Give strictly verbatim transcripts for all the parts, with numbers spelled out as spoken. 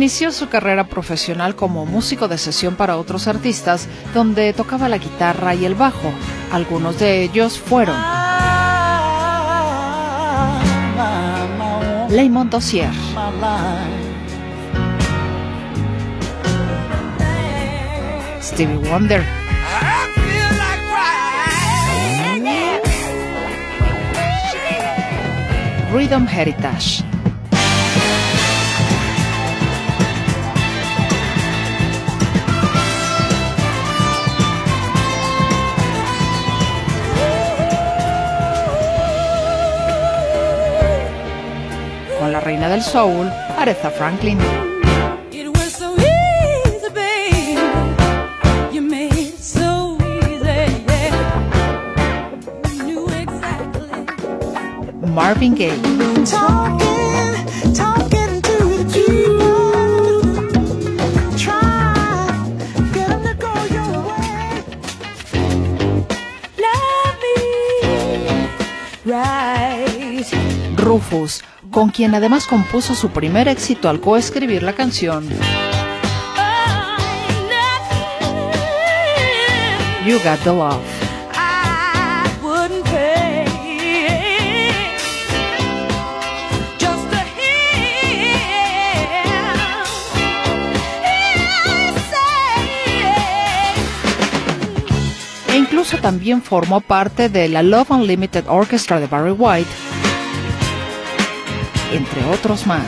Inició su carrera profesional como músico de sesión para otros artistas, donde tocaba la guitarra y el bajo. Algunos de ellos fueron Lamont Dozier, Stevie Wonder, Rhythm Heritage, con la reina del soul, Aretha Franklin. Marvin Gaye. Talking, talking to the people. Try, get them to go your way. Love me right. Rufus, con quien además compuso su primer éxito al coescribir la canción You Got the Love. E incluso también formó parte de la Love Unlimited Orchestra de Barry White, entre otros más.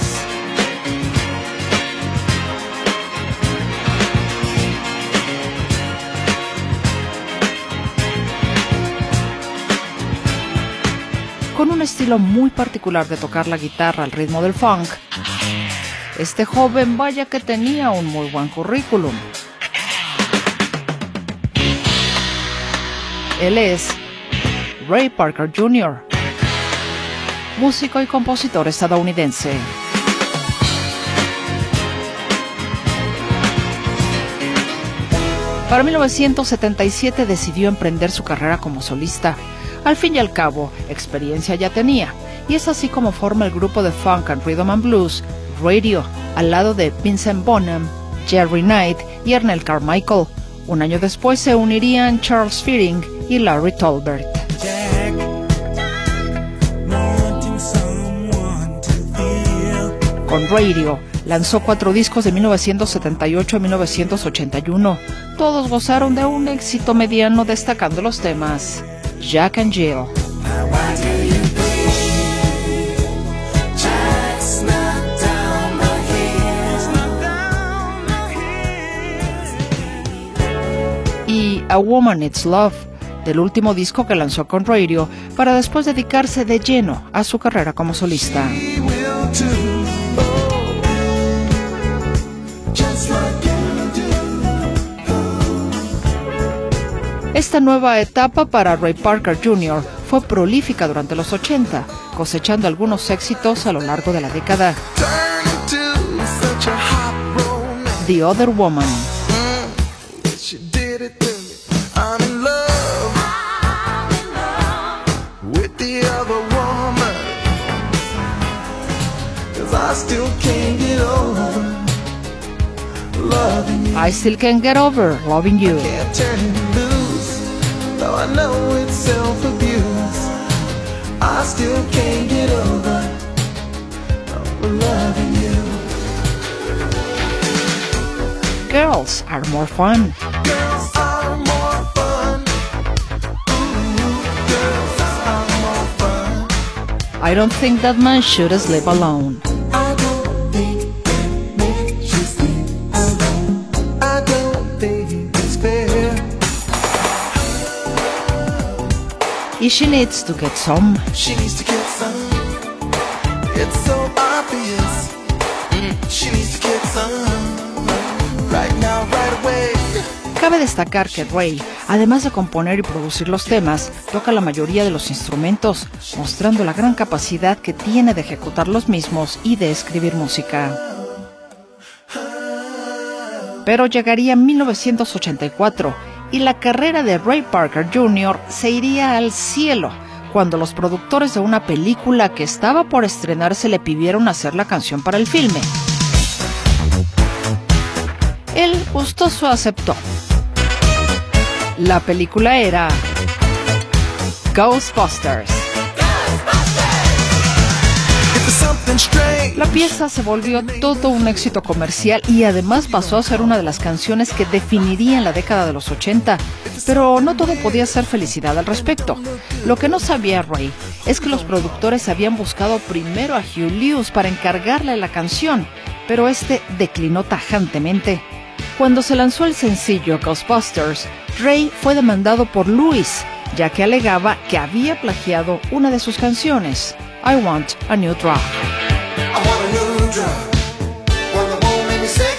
Con un estilo muy particular de tocar la guitarra al ritmo del funk, este joven vaya que tenía un muy buen currículum. Él es Ray Parker junior, músico y compositor estadounidense. Para mil novecientos setenta y siete decidió emprender su carrera como solista. Al fin y al cabo, experiencia ya tenía, y es así como forma el grupo de funk and rhythm and blues Radio, al lado de Vincent Bonham, Jerry Knight y Ernest Carmichael. Un año después se unirían Charles Fearing y Larry Tolbert. Con Radio lanzó cuatro discos de mil novecientos setenta y ocho a mil novecientos ochenta y uno. Todos gozaron de un éxito mediano, destacando los temas Jack and Jill, y A Woman Needs Love, del último disco que lanzó con Radio, para después dedicarse de lleno a su carrera como solista. Esta nueva etapa para Ray Parker junior fue prolífica durante los ochenta, cosechando algunos éxitos a lo largo de la década. The Other Woman, I Still Can't Get Over Loving You, Though I know it's self-abuse, I still can't get over, over loving you. Girls Are More Fun. Girls are more fun. Ooh, girls are more fun. I Don't Think That Man Should Sleep Alone. I don't think that man should sleep alone. I don't think it's fair. Y She Needs to Get Some. She needs to get some. It's so obvious. Mm. She needs to get some. Right now, right away. Cabe destacar que Ray, además de componer y producir los temas, toca la mayoría de los instrumentos, mostrando la gran capacidad que tiene de ejecutar los mismos y de escribir música. Pero llegaría mil novecientos ochenta y cuatro y la carrera de Ray Parker junior se iría al cielo cuando los productores de una película que estaba por estrenarse le pidieron hacer la canción para el filme. Él gustoso aceptó. La película era Ghostbusters. La pieza se volvió todo un éxito comercial y además pasó a ser una de las canciones que definirían la década de los ochenta, pero no todo podía ser felicidad al respecto. Lo que no sabía Ray es que los productores habían buscado primero a Huey Lewis para encargarle la canción, pero este declinó tajantemente. Cuando se lanzó el sencillo Ghostbusters, Ray fue demandado por Lewis, ya que alegaba que había plagiado una de sus canciones, I Want a New Drug. I want a new drug. One that won't make me sick.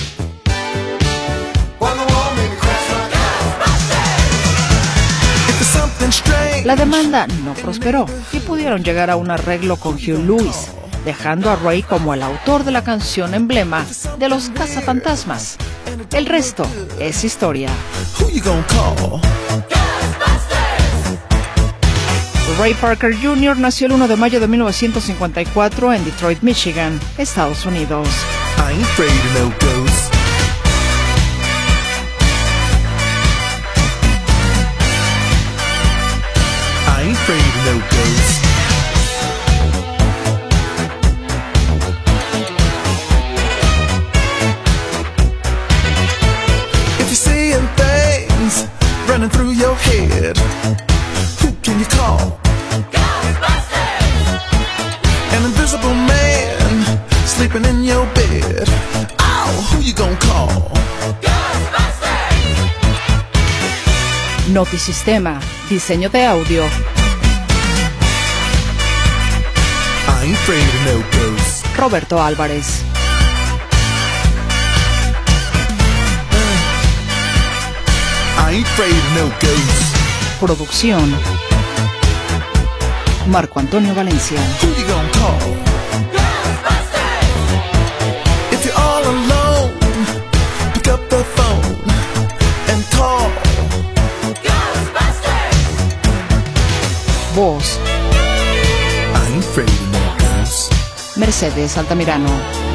One that won't make me crash like Ghostbusters. If there's something strange. La demanda no prosperó y pudieron llegar a un arreglo con Huey Lewis, dejando a Ray como el autor de la canción emblema de los cazafantasmas. El resto es historia. Who you gonna call? Ray Parker junior nació el uno de mayo de mil novecientos cincuenta y cuatro en Detroit, Michigan, Estados Unidos. I ain't afraid of no ghosts. I ain't afraid of no ghosts. If you're seeing things running through your head, who can you call? An invisible man sleeping in your bed. Oh, who you gonna call? Notisistema, diseño de audio. I ain't afraid of no ghosts. Roberto Álvarez. I ain't afraid of no ghosts. Producción, Marco Antonio Valencia. Who you gonna call? If you're all alone, pick up the phone and call. Voz, I ain't afraid of no ghosts. Mercedes Altamirano.